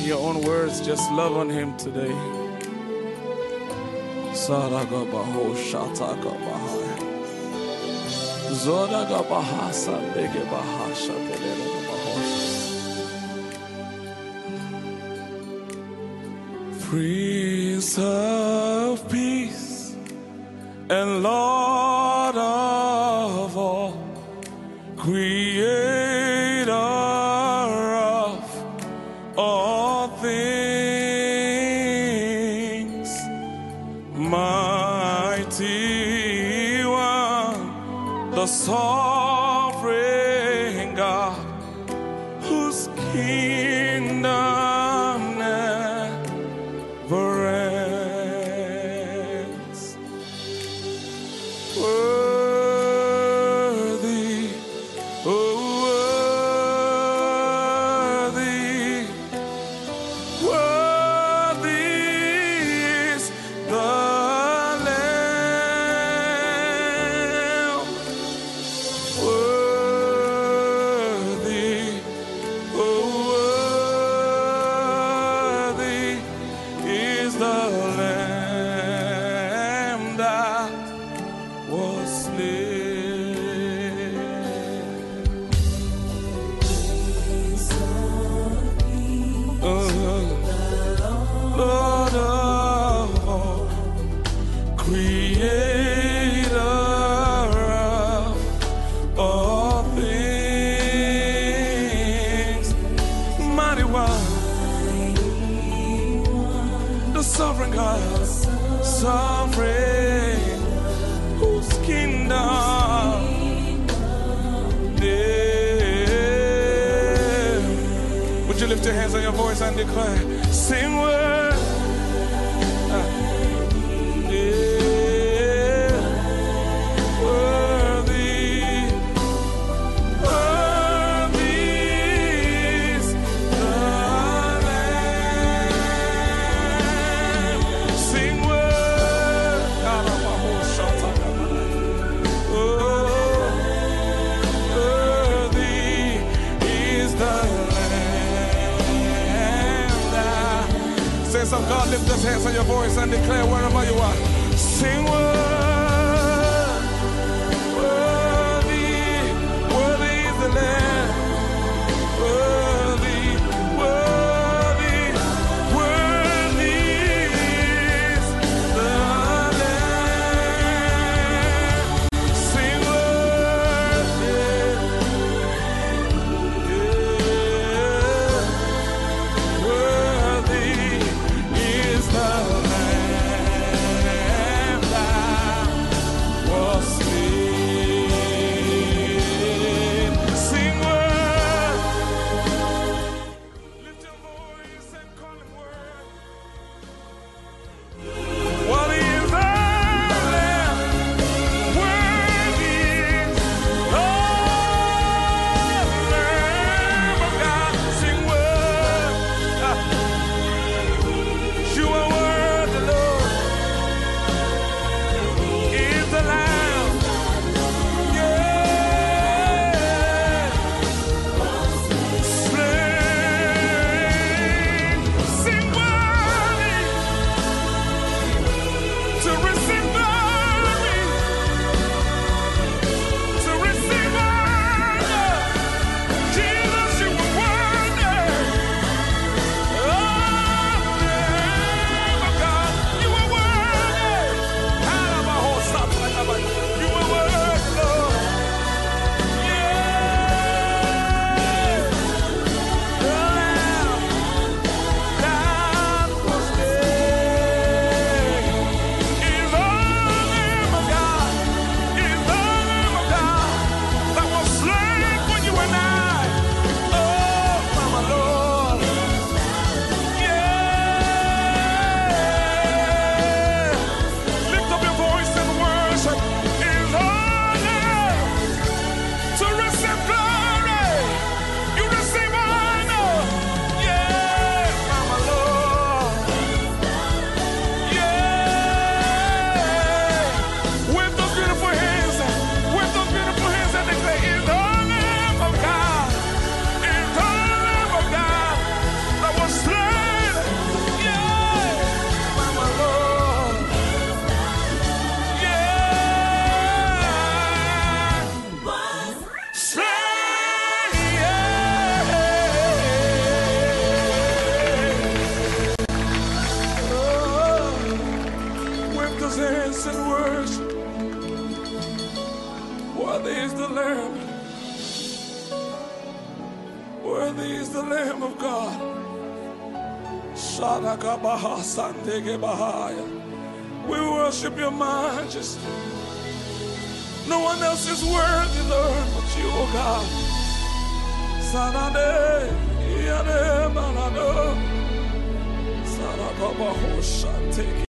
your own words, just love on him today. Saragabaho Shatakabaha. Zodagabaha Sandegebaha Shatelerabaho. Prince of Peace and Lord of all, Creator of all things, Mighty One, the Sovereign God, whose kingdom never ends. Worthy, oh worthy, worthy is the Lamb. Worthy, oh worthy is the Lamb that was slain. Lord of all, Creator of all things, Mighty One, the Sovereign God, Sovereign, whose kingdom is. Would you lift your hands on your voice and declare, sing word. Worthy, worthy is the Lamb. Sing word. Worthy is the Lamb. Saints of God, lift those hands on your voice and declare wherever you are. Sing word. Worthy, worthy is the Lamb. Worthy, worthy, worthy is the Lamb. Sing word. Worthy is the Lamb that Worthy is the Lamb. Worthy is the Lamb of God. Shadakabaha Sandekebahaya. We worship your majesty. No one else is worthy, Lord, but you, oh God. Sanade, Yade, Manado, Sarakabaho Shante.